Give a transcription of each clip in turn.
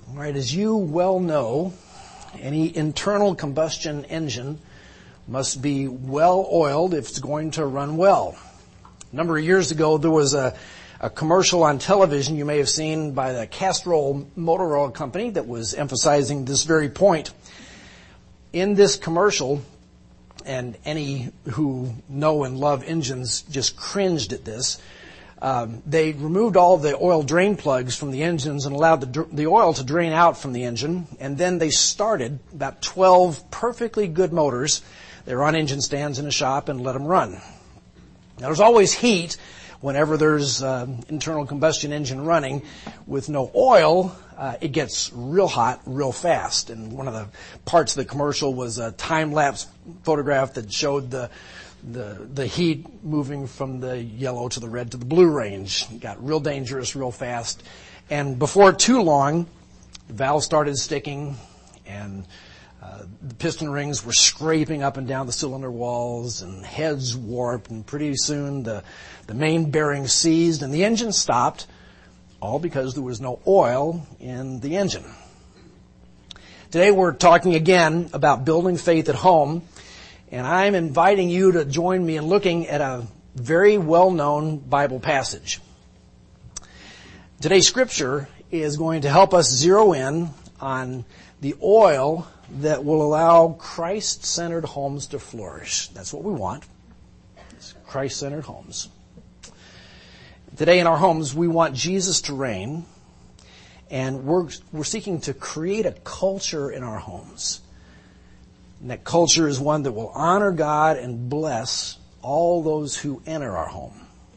All right, as you well know, any internal combustion engine must be well oiled if it's going to run well. A number of years ago, there was a commercial on television you may have seen by the Castrol Motor Oil Company that was emphasizing this very point. In this commercial, and any who know and love engines just cringed at this, they removed all the oil drain plugs from the engines and allowed the oil to drain out from the engine. And then they started about 12 perfectly good motors. They were on engine stands in a shop and let them run. Now, there's always heat whenever there's internal combustion engine running. With no oil, it gets real hot real fast. And one of the parts of the commercial was a time-lapse photograph that showed the heat moving from the yellow to the red to the blue range. It got real dangerous real fast. And before too long, the valve started sticking and the piston rings were scraping up and down the cylinder walls and heads warped, and pretty soon the main bearing seized and the engine stopped, all because there was no oil in the engine. Today we're talking again about building faith at home, and I'm inviting you to join me in looking at a very well-known Bible passage. Today's scripture is going to help us zero in on the oil that will allow Christ-centered homes to flourish. That's what we want. It's Christ-centered homes. Today in our homes, we want Jesus to reign, and we're seeking to create a culture in our homes. And that culture is one that will honor God and bless all those who enter our home.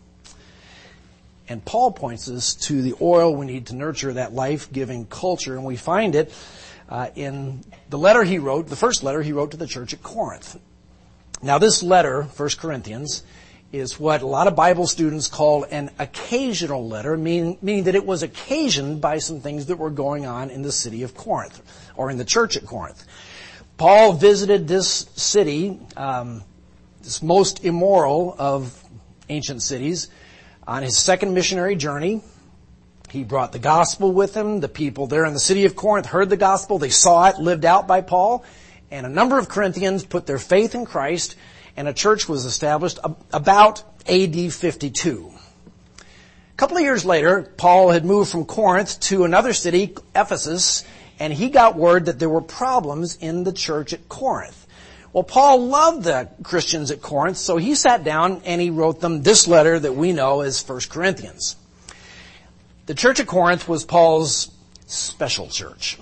And Paul points us to the oil we need to nurture that life-giving culture, and we find it in the letter he wrote, the first letter he wrote to the church at Corinth. Now this letter, 1 Corinthians, is what a lot of Bible students call an occasional letter, meaning that it was occasioned by some things that were going on in the city of Corinth, or in the church at Corinth. Paul visited this city, this most immoral of ancient cities, on his second missionary journey. He brought the gospel with him. The people there in the city of Corinth heard the gospel. They saw it lived out by Paul. And a number of Corinthians put their faith in Christ, and a church was established about AD 52. A couple of years later, Paul had moved from Corinth to another city, Ephesus, and he got word that there were problems in the church at Corinth. Well, Paul loved the Christians at Corinth, so he sat down and he wrote them this letter that we know as 1 Corinthians. The church at Corinth was Paul's special church.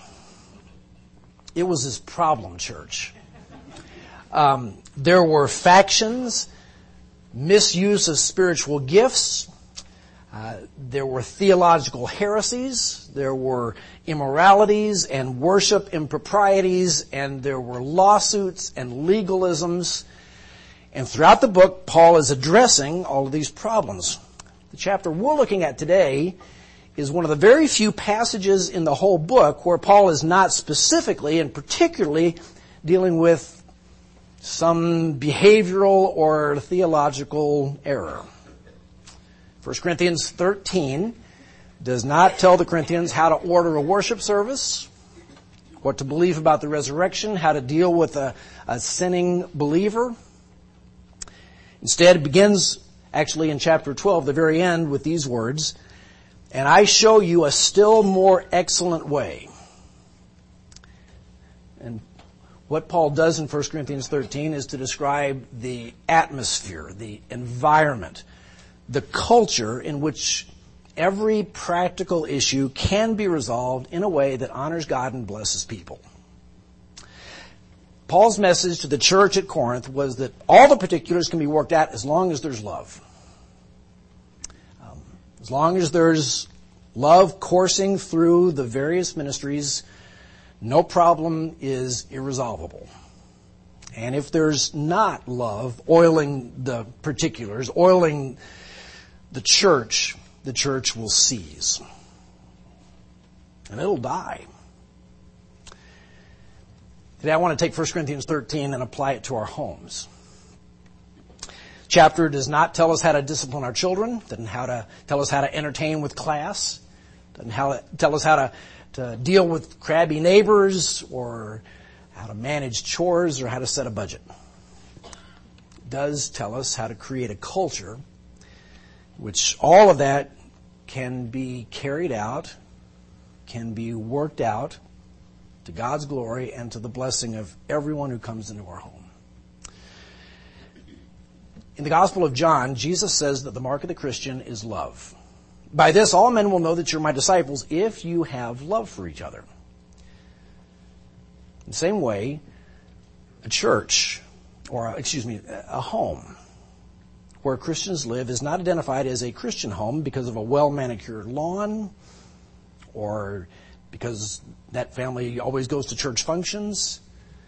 It was his problem church. There were factions, misuse of spiritual gifts. There were theological heresies. There were immoralities and worship improprieties. And there were lawsuits and legalisms. And throughout the book, Paul is addressing all of these problems. The chapter we're looking at today is one of the very few passages in the whole book where Paul is not specifically and particularly dealing with some behavioral or theological error. 1 Corinthians 13 does not tell the Corinthians how to order a worship service, what to believe about the resurrection, how to deal with a sinning believer. Instead, it begins actually in chapter 12, the very end, with these words, "And I show you a still more excellent way." And what Paul does in 1 Corinthians 13 is to describe the atmosphere, the environment, the culture in which every practical issue can be resolved in a way that honors God and blesses people. Paul's message to the church at Corinth was that all the particulars can be worked out as long as there's love. As long as there's love coursing through the various ministries, no problem is irresolvable. And if there's not love oiling the particulars, oiling the church will seize. And it'll die. Today I want to take 1 Corinthians 13 and apply it to our homes. Chapter does not tell us how to discipline our children, doesn't tell us how to entertain with class, Doesn't tell us how to deal with crabby neighbors or how to manage chores or how to set a budget. It does tell us how to create a culture which all of that can be carried out, can be worked out to God's glory and to the blessing of everyone who comes into our home. In the Gospel of John, Jesus says that the mark of the Christian is love. By this, all men will know that you're my disciples if you have love for each other. In the same way, a home where Christians live is not identified as a Christian home because of a well-manicured lawn or because that family always goes to church functions.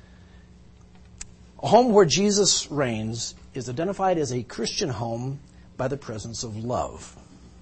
A home where Jesus reigns is identified as a Christian home by the presence of love.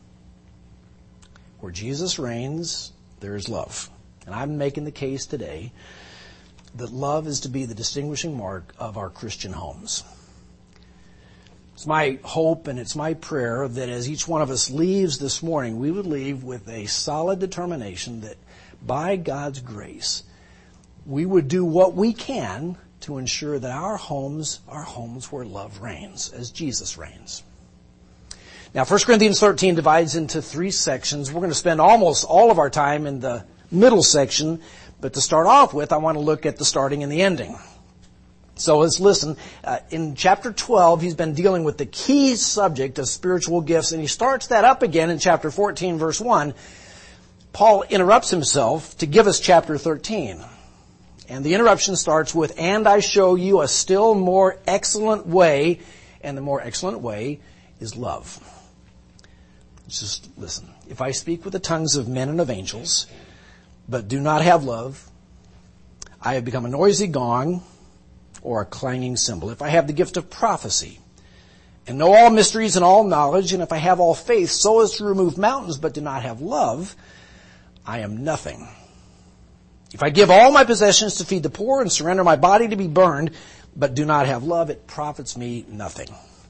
Where Jesus reigns, there is love. And I'm making the case today that love is to be the distinguishing mark of our Christian homes. It's my hope and it's my prayer that as each one of us leaves this morning, we would leave with a solid determination that by God's grace, we would do what we can to ensure that our homes are homes where love reigns, as Jesus reigns. Now, 1 Corinthians 13 divides into 3 sections. We're going to spend almost all of our time in the middle section, but to start off with, I want to look at the starting and the ending. So let's listen. In chapter 12, he's been dealing with the key subject of spiritual gifts, and he starts that up again in chapter 14, verse 1. Paul interrupts himself to give us chapter 13. And the interruption starts with, "And I show you a still more excellent way," and the more excellent way is love. Just listen. "If I speak with the tongues of men and of angels, but do not have love, I have become a noisy gong or a clanging cymbal. If I have the gift of prophecy and know all mysteries and all knowledge, and if I have all faith so as to remove mountains but do not have love, I am nothing. If I give all my possessions to feed the poor and surrender my body to be burned but do not have love, it profits me nothing."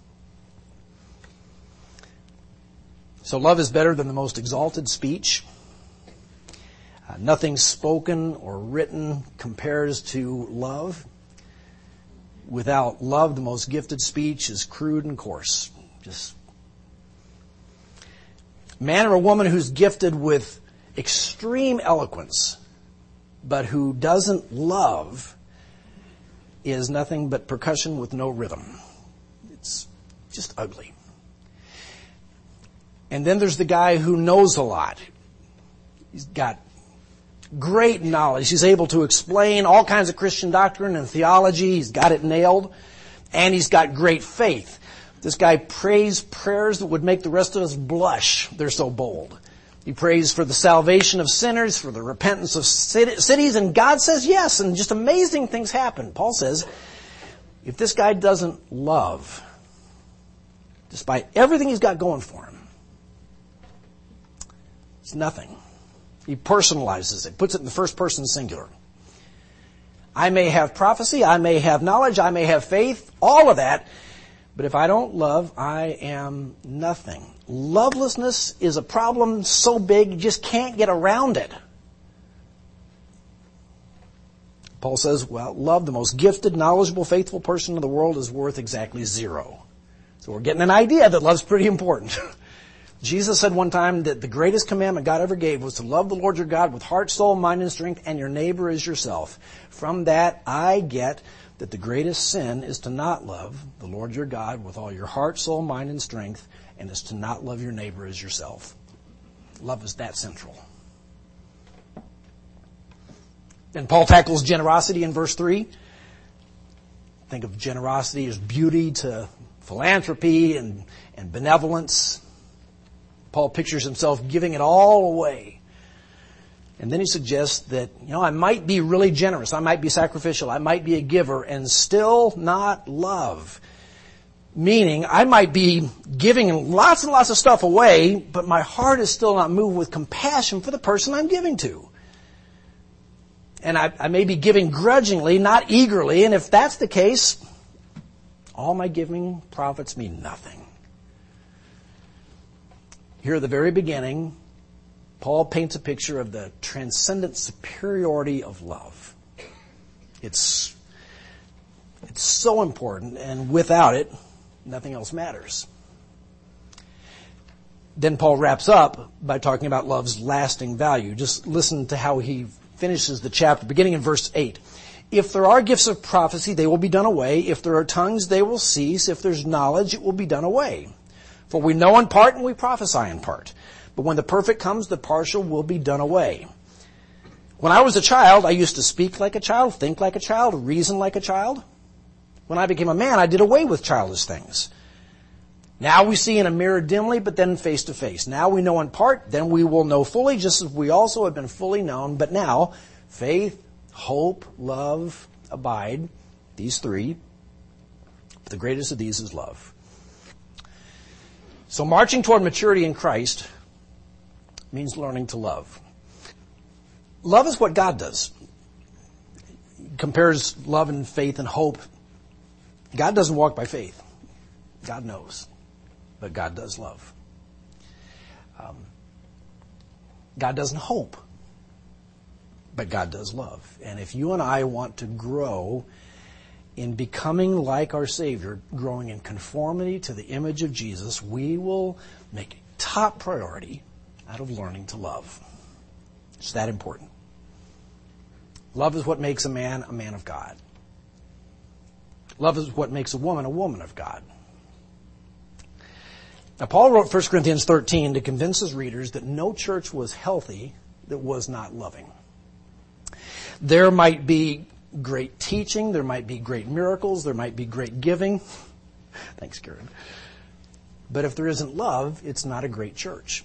So love is better than the most exalted speech. Nothing spoken or written compares to love. Without love, the most gifted speech is crude and coarse. Just a man or a woman who's gifted with extreme eloquence, but who doesn't love, is nothing but percussion with no rhythm. It's just ugly. And then there's the guy who knows a lot. He's got great knowledge. He's able to explain all kinds of Christian doctrine and theology. He's got it nailed. And he's got great faith. This guy prays prayers that would make the rest of us blush. They're so bold. He prays for the salvation of sinners, for the repentance of cities, and God says yes, and just amazing things happen. Paul says, if this guy doesn't love, despite everything he's got going for him, it's nothing. He personalizes it, puts it in the first person singular. I may have prophecy, I may have knowledge, I may have faith, all of that, but if I don't love, I am nothing. Lovelessness is a problem so big you just can't get around it. Paul says, well, love, the most gifted, knowledgeable, faithful person in the world, is worth exactly 0. So we're getting an idea that love's pretty important. Jesus said one time that the greatest commandment God ever gave was to love the Lord your God with heart, soul, mind, and strength, and your neighbor as yourself. From that, I get that the greatest sin is to not love the Lord your God with all your heart, soul, mind, and strength, and is to not love your neighbor as yourself. Love is that central. Then Paul tackles generosity in verse 3. Think of generosity as beauty to philanthropy and benevolence. Paul pictures himself giving it all away. And then he suggests that, I might be really generous, I might be sacrificial, I might be a giver, and still not love. Meaning, I might be giving lots and lots of stuff away, but my heart is still not moved with compassion for the person I'm giving to. And I may be giving grudgingly, not eagerly, and if that's the case, all my giving profits me nothing. Here at the very beginning, Paul paints a picture of the transcendent superiority of love. It's so important, and without it, nothing else matters. Then Paul wraps up by talking about love's lasting value. Just listen to how he finishes the chapter, beginning in verse 8. If there are gifts of prophecy, they will be done away. If there are tongues, they will cease. If there's knowledge, it will be done away. For we know in part and we prophesy in part. But when the perfect comes, the partial will be done away. When I was a child, I used to speak like a child, think like a child, reason like a child. When I became a man, I did away with childish things. Now we see in a mirror dimly, but then face to face. Now we know in part, then we will know fully, just as we also have been fully known. But now, faith, hope, love, abide, these three. But the greatest of these is love. So marching toward maturity in Christ means learning to love. Love is what God does. He compares love and faith and hope. God doesn't walk by faith. God knows. But God does love. God doesn't hope. But God does love. And if you and I want to grow in becoming like our Savior, growing in conformity to the image of Jesus, we will make a top priority out of learning to love. It's that important. Love is what makes a man of God. Love is what makes a woman of God. Now, Paul wrote 1 Corinthians 13 to convince his readers that no church was healthy that was not loving. There might be great teaching, there might be great miracles, there might be great giving. Thanks, Karen. But if there isn't love, it's not a great church.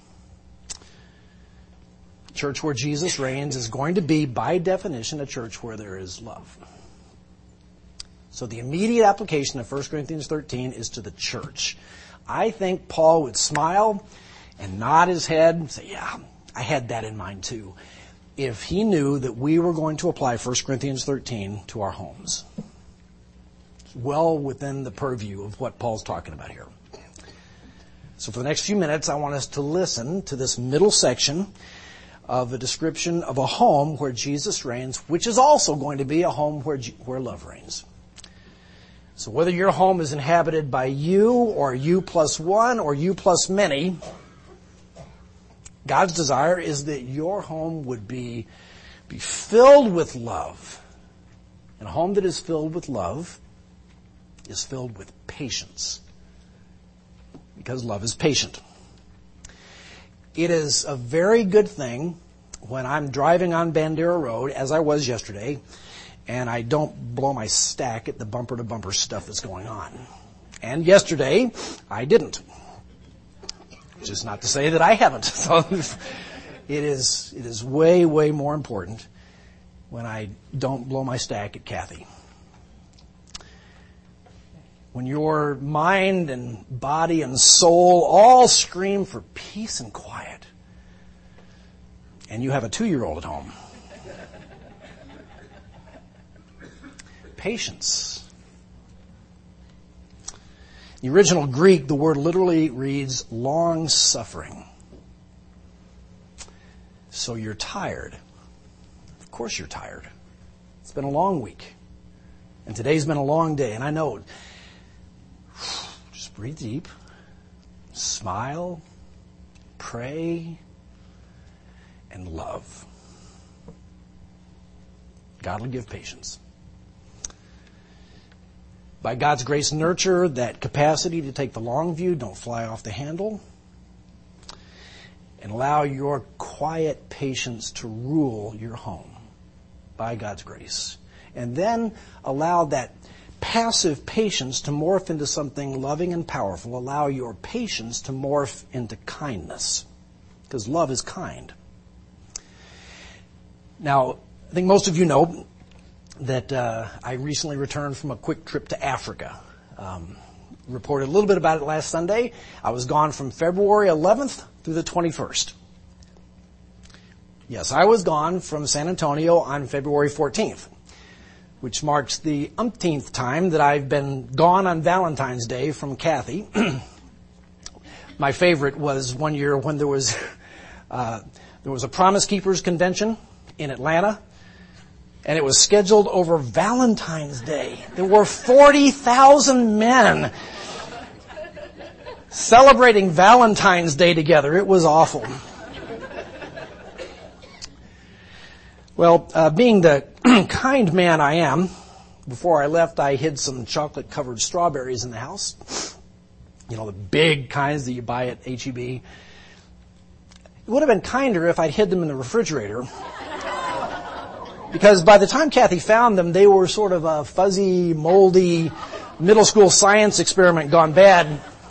A church where Jesus reigns is going to be, by definition, a church where there is love. So the immediate application of 1 Corinthians 13 is to the church. I think Paul would smile and nod his head and say, yeah, I had that in mind too, if he knew that we were going to apply 1 Corinthians 13 to our homes. It's well within the purview of what Paul's talking about here. So for the next few minutes, I want us to listen to this middle section of a description of a home where Jesus reigns, which is also going to be a home where love reigns. So whether your home is inhabited by you or you plus one or you plus many, God's desire is that your home would be filled with love. And a home that is filled with love is filled with patience. Because love is patient. It is a very good thing when I'm driving on Bandera Road, as I was yesterday, and I don't blow my stack at the bumper-to-bumper stuff that's going on. And yesterday, I didn't. Which is not to say that I haven't. So it is way, way more important when I don't blow my stack at Kathy. When your mind and body and soul all scream for peace and quiet, and you have a 2-year-old at home. Patience. The original Greek, the word literally reads long-suffering. So you're tired. Of course you're tired. It's been a long week. And today's been a long day. And I know, just breathe deep, smile, pray, and love. God will give patience. By God's grace, nurture that capacity to take the long view. Don't fly off the handle. And allow your quiet patience to rule your home by God's grace. And then allow that passive patience to morph into something loving and powerful. Allow your patience to morph into kindness. Because love is kind. Now, I think most of you know that I recently returned from a quick trip to Africa. Reported a little bit about it last Sunday. I was gone from February 11th through the 21st. Yes, I was gone from San Antonio on February 14th, which marks the umpteenth time that I've been gone on Valentine's Day from Kathy. My favorite was one year when there was There was a Promise Keepers convention in Atlanta, and it was scheduled over Valentine's Day. There were 40,000 men celebrating Valentine's Day together. It was awful. Well, being the kind man I am, before I left, I hid some chocolate-covered strawberries in the house. You know, the big kinds that you buy at H-E-B. It would have been kinder if I'd hid them in the refrigerator. Because by the time Kathy found them, they were sort of a fuzzy, moldy, middle school science experiment gone bad.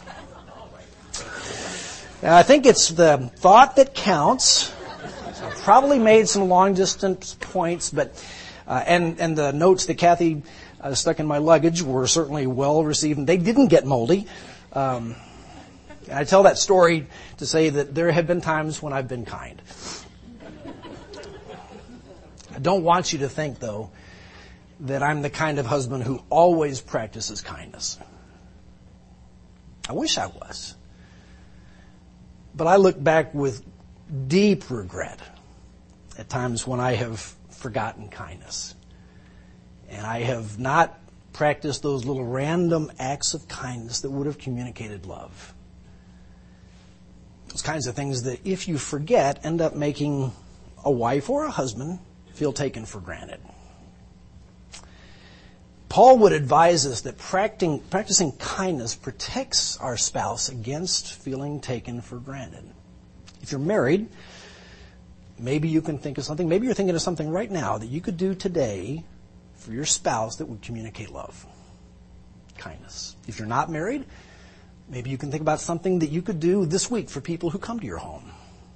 Now, I think it's the thought that counts. So I probably made some long-distance points, but and the notes that Kathy stuck in my luggage were certainly well received, and they didn't get moldy. I tell that story to say that there have been times when I've been kind. I don't want you to think, though, that I'm the kind of husband who always practices kindness. I wish I was. But I look back with deep regret at times when I have forgotten kindness. And I have not practiced those little random acts of kindness that would have communicated love. Those kinds of things that, if you forget, end up making a wife or a husband feel taken for granted. Paul would advise us that practicing kindness protects our spouse against feeling taken for granted. If you're married, maybe you can think of something, maybe you're thinking of something right now that you could do today for your spouse that would communicate love, kindness. If you're not married, maybe you can think about something that you could do this week for people who come to your home.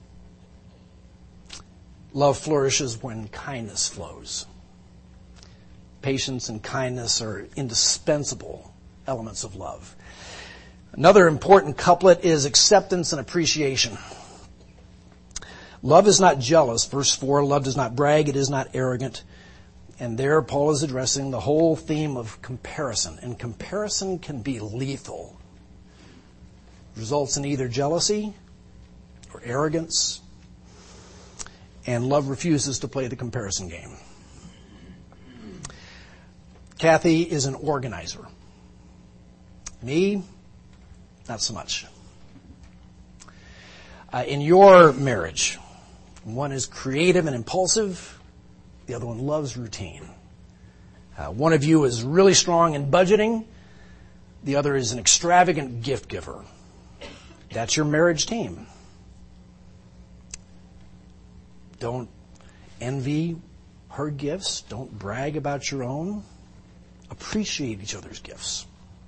Love flourishes when kindness flows. Patience and kindness are indispensable elements of love. Another important couplet is acceptance and appreciation. Love is not jealous. Verse 4, love does not brag, it is not arrogant. And there Paul is addressing the whole theme of comparison. And comparison can be lethal. It results in either jealousy or arrogance. And love refuses to play the comparison game. Kathy is an organizer. Me, not so much. In your marriage, one is creative and impulsive. The other one loves routine. One of you is really strong in budgeting. The other is an extravagant gift giver. That's your marriage team. Don't envy her gifts. Don't brag about your own. Appreciate each other's gifts.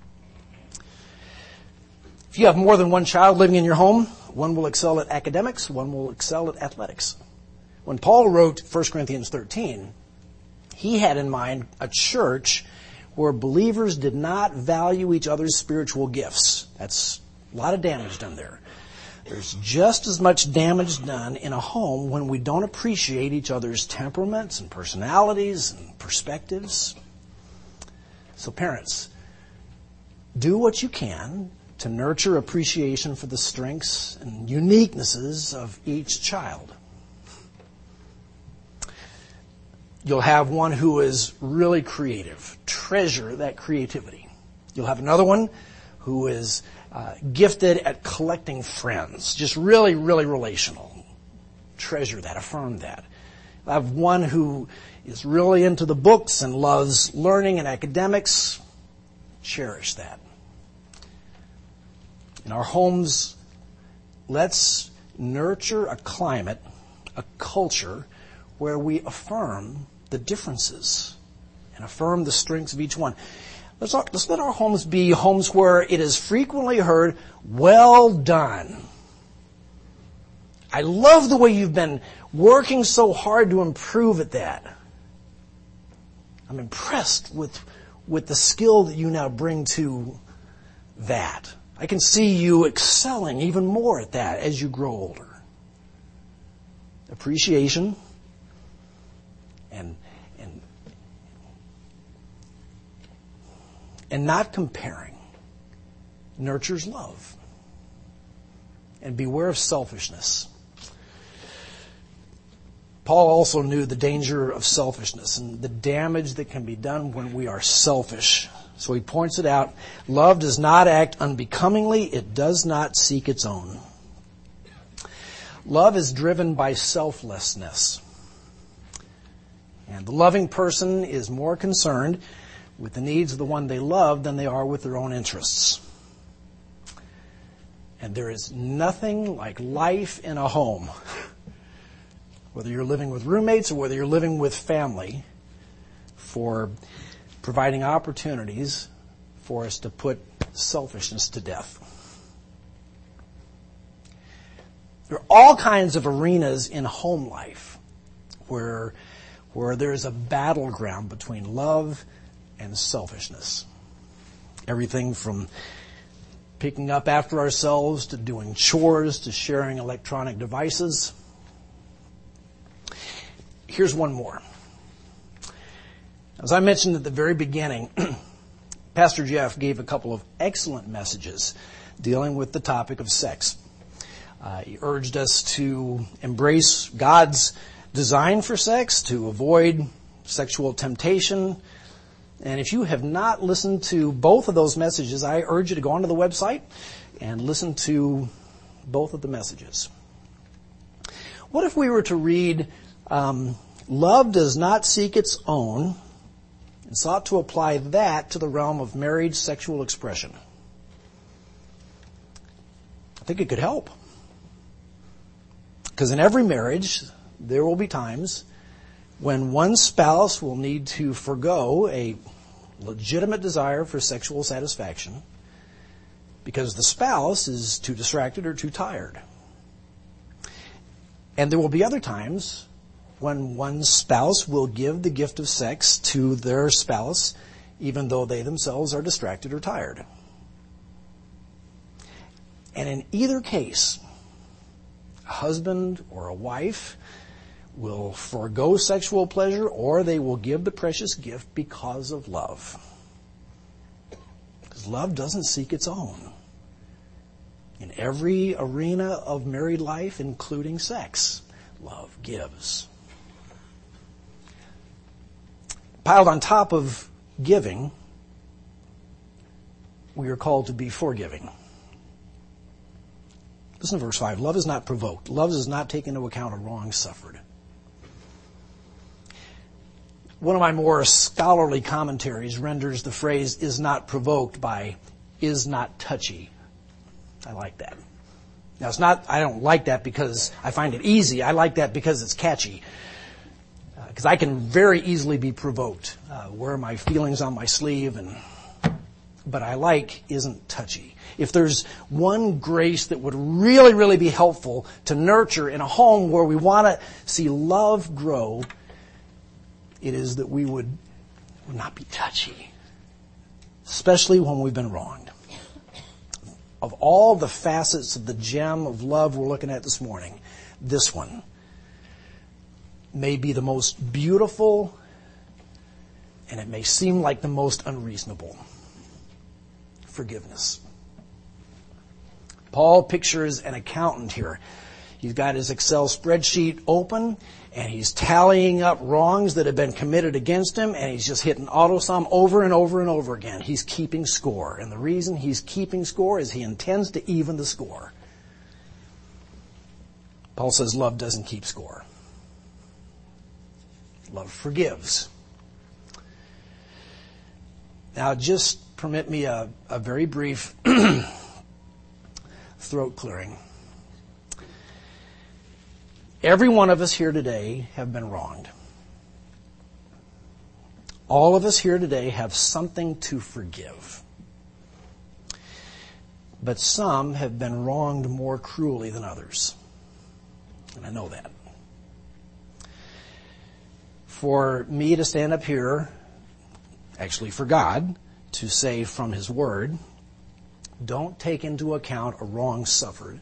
If you have more than one child living in your home, one will excel at academics, one will excel at athletics. When Paul wrote 1 Corinthians 13, he had in mind a church where believers did not value each other's spiritual gifts. That's a lot of damage done there. There's just as much damage done in a home when we don't appreciate each other's temperaments and personalities and perspectives. So parents, do what you can to nurture appreciation for the strengths and uniquenesses of each child. You'll have one who is really creative. Treasure that creativity. You'll have another one who is gifted at collecting friends. Just really, really relational. Treasure that. Affirm that. You'll have one who is really into the books and loves learning and academics. Cherish that. In our homes, let's nurture a climate, a culture, where we affirm the differences and affirm the strengths of each one. Let's let our homes be homes where it is frequently heard, well done. I love the way you've been working so hard to improve at that. I'm impressed with the skill that you now bring to that. I can see you excelling even more at that as you grow older. Appreciation and not comparing nurtures love. And beware of selfishness. Paul also knew the danger of selfishness and the damage that can be done when we are selfish. So he points it out. Love does not act unbecomingly. It does not seek its own. Love is driven by selflessness. And the loving person is more concerned with the needs of the one they love than they are with their own interests. And there is nothing like life in a home, whether you're living with roommates or whether you're living with family, for providing opportunities for us to put selfishness to death. There are all kinds of arenas in home life where there's a battleground between love and selfishness. Everything from picking up after ourselves to doing chores to sharing electronic devices. Here's one more. As I mentioned at the very beginning, Pastor Jeff gave a couple of excellent messages dealing with the topic of sex. He urged us to embrace God's design for sex, to avoid sexual temptation. And if you have not listened to both of those messages, I urge you to go onto the website and listen to both of the messages. What if we were to read, love does not seek its own, and sought to apply that to the realm of marriage sexual expression? I think it could help. Because in every marriage, there will be times when one spouse will need to forgo a legitimate desire for sexual satisfaction because the spouse is too distracted or too tired. And there will be other times when one spouse will give the gift of sex to their spouse even though they themselves are distracted or tired. And in either case, a husband or a wife will forego sexual pleasure, or they will give the precious gift because of love. Because love doesn't seek its own. In every arena of married life, including sex, love gives. Piled on top of giving, we are called to be forgiving. Listen to verse 5. Love is not provoked. Love does not take into account a wrong suffered. One of my more scholarly commentaries renders the phrase "is not provoked" by "is not touchy." I like that. Now I don't like that because I find it easy. I like that because it's catchy. Because I can very easily be provoked, wear my feelings on my sleeve, but I like "isn't touchy." If there's one grace that would really, really be helpful to nurture in a home where we want to see love grow, it is that we would not be touchy, especially when we've been wronged. Of all the facets of the gem of love we're looking at this morning, this one may be the most beautiful, and it may seem like the most unreasonable. Forgiveness. Paul pictures an accountant here. He's got his Excel spreadsheet open, and he's tallying up wrongs that have been committed against him, and he's just hitting autosum over and over and over again. He's keeping score. And the reason he's keeping score is he intends to even the score. Paul says love doesn't keep score. Love forgives. Now, just permit me a very brief throat clearing. Every one of us here today have been wronged. All of us here today have something to forgive. But some have been wronged more cruelly than others. And I know that. For me to stand up here, actually for God, to say from His Word, don't take into account a wrong suffered.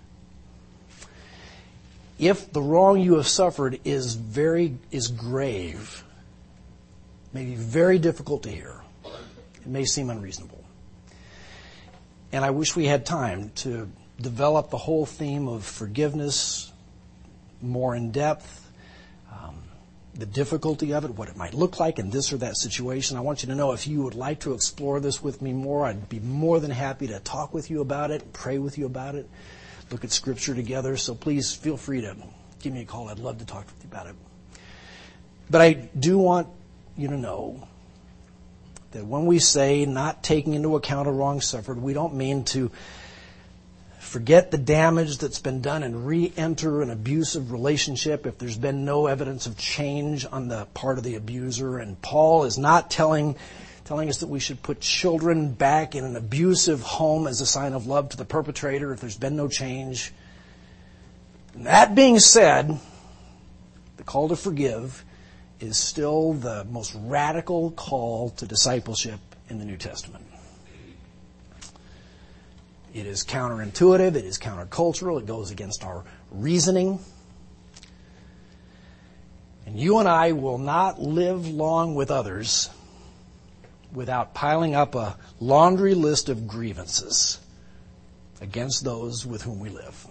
If the wrong you have suffered is grave, may be very difficult to hear. It may seem unreasonable. And I wish we had time to develop the whole theme of forgiveness more in depth. the difficulty of it, what it might look like in this or that situation. I want you to know if you would like to explore this with me more, I'd be more than happy to talk with you about it, pray with you about it, look at Scripture together. So please feel free to give me a call. I'd love to talk with you about it. But I do want you to know that when we say not taking into account a wrong suffered, we don't mean to forget the damage that's been done and re-enter an abusive relationship if there's been no evidence of change on the part of the abuser. And Paul is not telling us that we should put children back in an abusive home as a sign of love to the perpetrator if there's been no change. And that being said, the call to forgive is still the most radical call to discipleship in the New Testament. It is counterintuitive, it is countercultural, it goes against our reasoning. And you and I will not live long with others without piling up a laundry list of grievances against those with whom we live.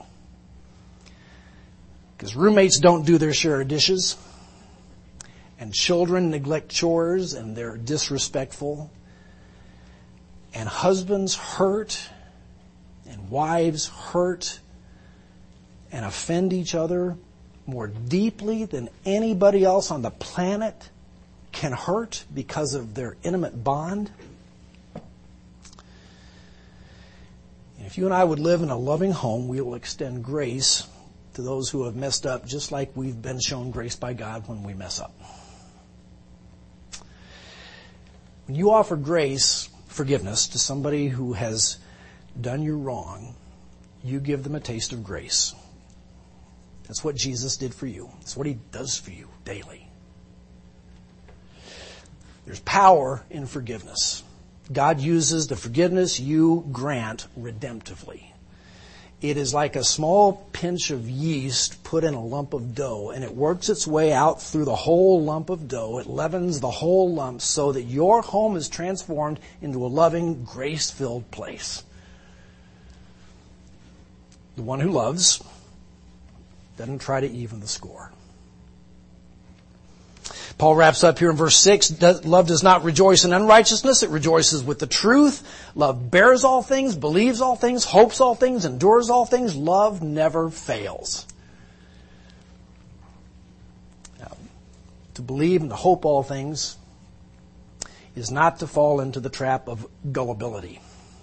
Because roommates don't do their share of dishes, and children neglect chores and they're disrespectful, and husbands hurt, and wives hurt and offend each other more deeply than anybody else on the planet can hurt because of their intimate bond. And if you and I would live in a loving home, we will extend grace to those who have messed up just like we've been shown grace by God when we mess up. When you offer grace, forgiveness, to somebody who has done you wrong, you give them a taste of grace. That's what Jesus did for you. That's what He does for you daily. There's power in forgiveness. God uses the forgiveness you grant redemptively. It is like a small pinch of yeast put in a lump of dough, and it works its way out through the whole lump of dough. It leavens the whole lump so that your home is transformed into a loving, grace-filled place. The one who loves doesn't try to even the score. Paul wraps up here in verse 6. Love does not rejoice in unrighteousness. It rejoices with the truth. Love bears all things, believes all things, hopes all things, endures all things. Love never fails. Now, to believe and to hope all things is not to fall into the trap of gullibility.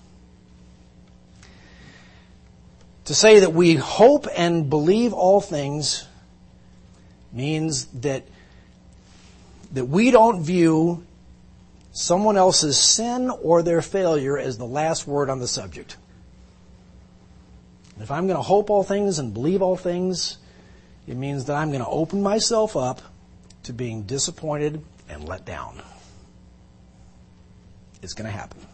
To say that we hope and believe all things means that we don't view someone else's sin or their failure as the last word on the subject. If I'm going to hope all things and believe all things, it means that I'm going to open myself up to being disappointed and let down. It's going to happen.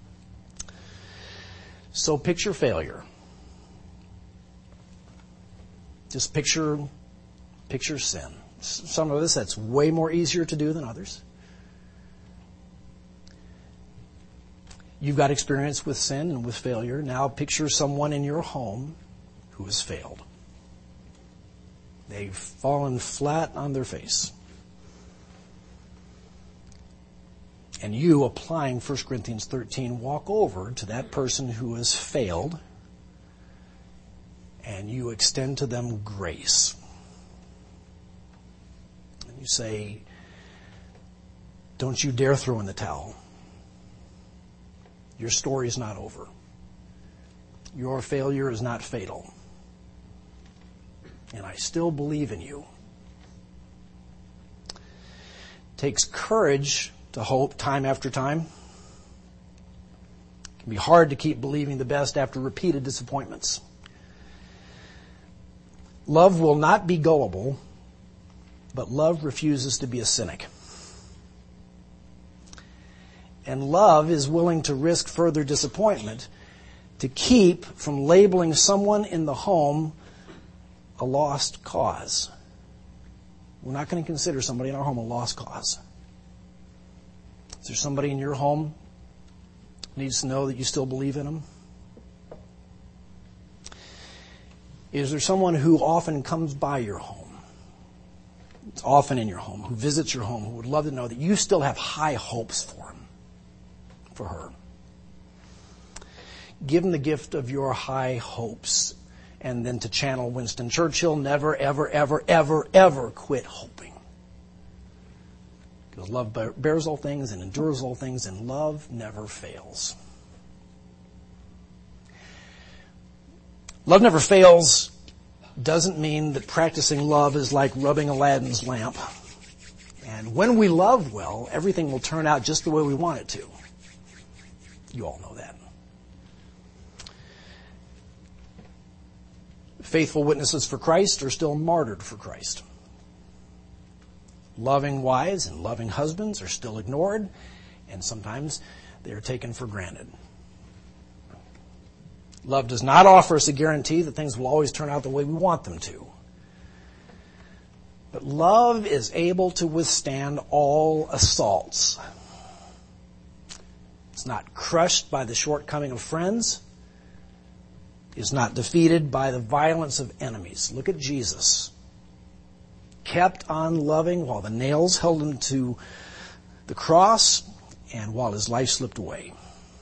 So picture failure. Just picture sin. Some of us, that's way more easier to do than others. You've got experience with sin and with failure. Now picture someone in your home who has failed. They've fallen flat on their face. And you, applying 1 Corinthians 13, walk over to that person who has failed and you extend to them grace. And you say, don't you dare throw in the towel. Your story is not over. Your failure is not fatal. And I still believe in you. It takes courage to hope time after time. It can be hard to keep believing the best after repeated disappointments. Love will not be gullible, but love refuses to be a cynic. And love is willing to risk further disappointment to keep from labeling someone in the home a lost cause. We're not going to consider somebody in our home a lost cause. Is there somebody in your home who needs to know that you still believe in them? Is there someone who often comes by your home? is often in your home, who visits your home, who would love to know that you still have high hopes for him, for her. Give him the gift of your high hopes, and then to channel Winston Churchill, never, ever, ever, ever, ever quit hoping. Because love bears all things and endures all things, and love never fails. Love never fails doesn't mean that practicing love is like rubbing Aladdin's lamp. And when we love well, everything will turn out just the way we want it to. You all know that. Faithful witnesses for Christ are still martyred for Christ. Loving wives and loving husbands are still ignored, and sometimes they are taken for granted. Love does not offer us a guarantee that things will always turn out the way we want them to. But love is able to withstand all assaults. It's not crushed by the shortcoming of friends. Is not defeated by the violence of enemies. Look at Jesus. Kept on loving while the nails held him to the cross and while his life slipped away.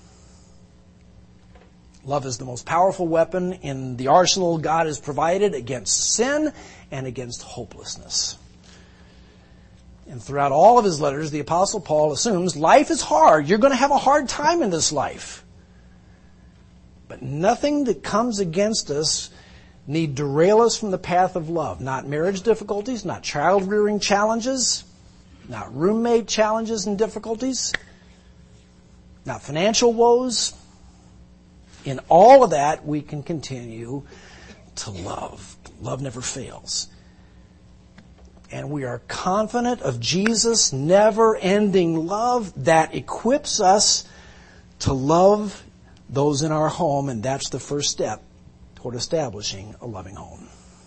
Love is the most powerful weapon in the arsenal God has provided against sin and against hopelessness. And throughout all of his letters, the Apostle Paul assumes life is hard. You're going to have a hard time in this life. But nothing that comes against us need derail us from the path of love. Not marriage difficulties, not child-rearing challenges, not roommate challenges and difficulties, not financial woes. In all of that, we can continue to love. Love never fails. And we are confident of Jesus' never-ending love that equips us to love those in our home, and that's the first step toward establishing a loving home.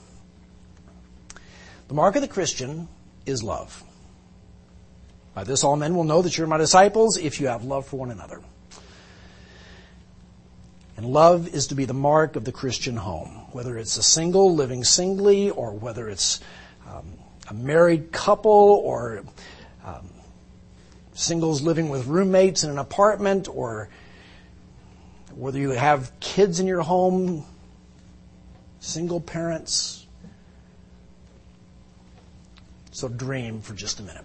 The mark of the Christian is love. By this all men will know that you're my disciples if you have love for one another. And love is to be the mark of the Christian home, whether it's a single living singly, or whether it's a married couple, or singles living with roommates in an apartment, or whether you have kids in your home, single parents. So dream for just a minute.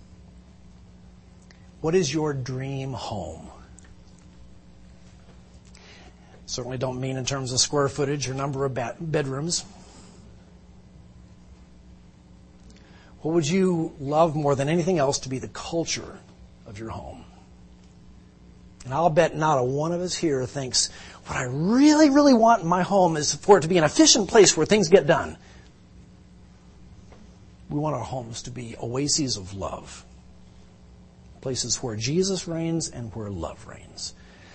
What is your dream home? Certainly don't mean in terms of square footage or number of bedrooms. What would you love more than anything else to be the culture of your home? And I'll bet not a one of us here thinks, what I really, really want in my home is for it to be an efficient place where things get done. We want our homes to be oases of love. Places where Jesus reigns and where love reigns.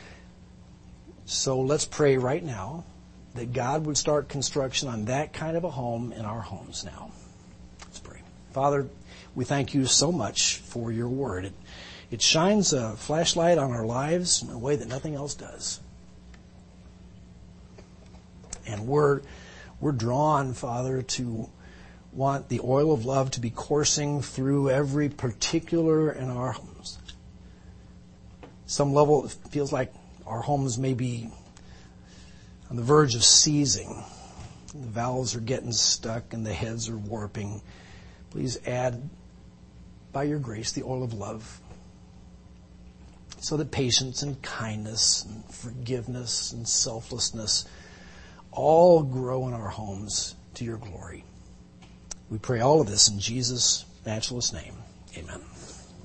So let's pray right now that God would start construction on that kind of a home in our homes now. Let's pray. Father, we thank you so much for your word. It shines a flashlight on our lives in a way that nothing else does. And we're drawn, Father, to want the oil of love to be coursing through every particular in our homes. Some level, it feels like our homes may be on the verge of seizing. The valves are getting stuck and the heads are warping. Please add, by your grace, the oil of love, so that patience and kindness and forgiveness and selflessness all grow in our homes to your glory. We pray all of this in Jesus' matchless name. Amen.